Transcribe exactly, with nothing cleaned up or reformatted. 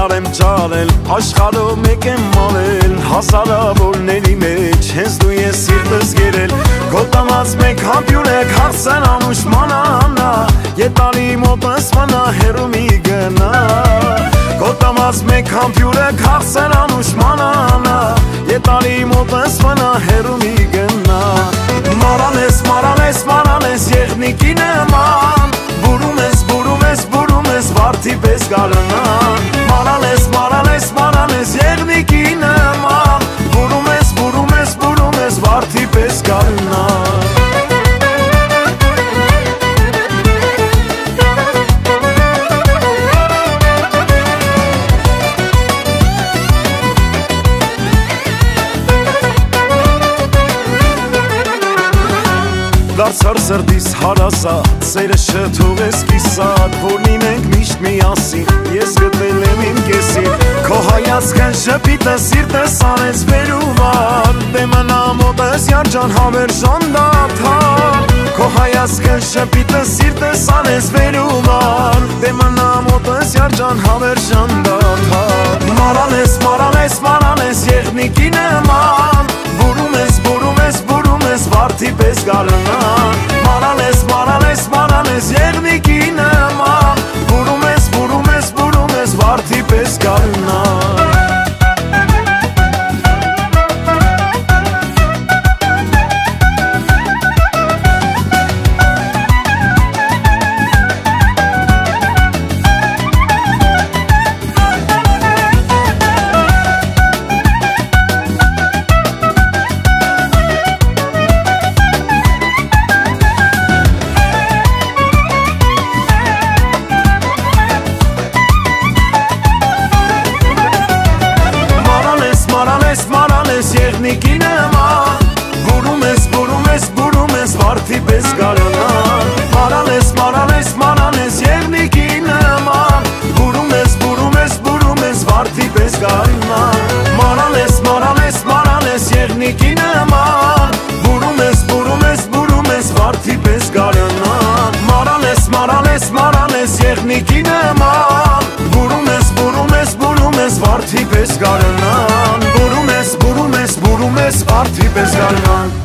Իրար եմ ճարել, աշխարհով մեկ եմ մալել Հազարավորների մեջ, հենց դու ես սիրտս գերել Քո տված մեկ համբյուր եք հարցեն անուշ մանանա Ետանի մոտս վնա հերու մի գնա Քո տված մեկ համբյուր եք հարցեն անուշ մանանա Ետանի մոտս վնա հերու մի գնա Մարան ես, մարան ես, մարան ես, եղնիկի նման Բուրում ես, բուրում ես, բուրում ես, վարդի պես գարնան Մարան ես, մարան ես, մարան ես, եղնիկի նման Բուրում ես, բուրում ես, բուրում ես, վարդի պես գարնան Դարձար սրտիս հարազատ, սերը շթող ես կիսատ Որ լինենք միշտ միասին, ես գտել եմ իմ կեսին Քո հայացքն շպիտը սիրտս անեց վերումար Դե մնա մոտս յանջան հավերժան դաթար Քո հայացքն շպիտը սիրտս անեց վերումար Դե մնա մոտս յանջան հավերժան դաթար Մարան ես, մարան ես, մարան ես, եղնիկի նման Բուրում ես, բուրում ես, բուրում ես, վարդի պես գարնան Մարան ես, մարան ես, մարան ես, եղնիկի նման Բուրում ես, բուրում ես, բուրում ես, վարդի պես գարնան Եղնիկի նման Բուրում ես, բուրում ես, բուրում ես, վարդի պես գարնան Մարան ես, մարան ես, մարան ես, եղնիկի նման Բուրում ես, բուրում ես, բուրում ես, վարդի պես գարնան Մարան ես, մարան ես, մարան ես, եղնիկի նման Բուրում ես, բուրում ես, բուրում ես, վարդի պես գարնան Մարան ես, մարան ես, մարան ես, եղնիկի նման Բուրում ես, բուրում ես, բուրում ես, վարդի պես գարնան Բուրում ես, բուրում ես, բուրում ես, վարդի պես գարնան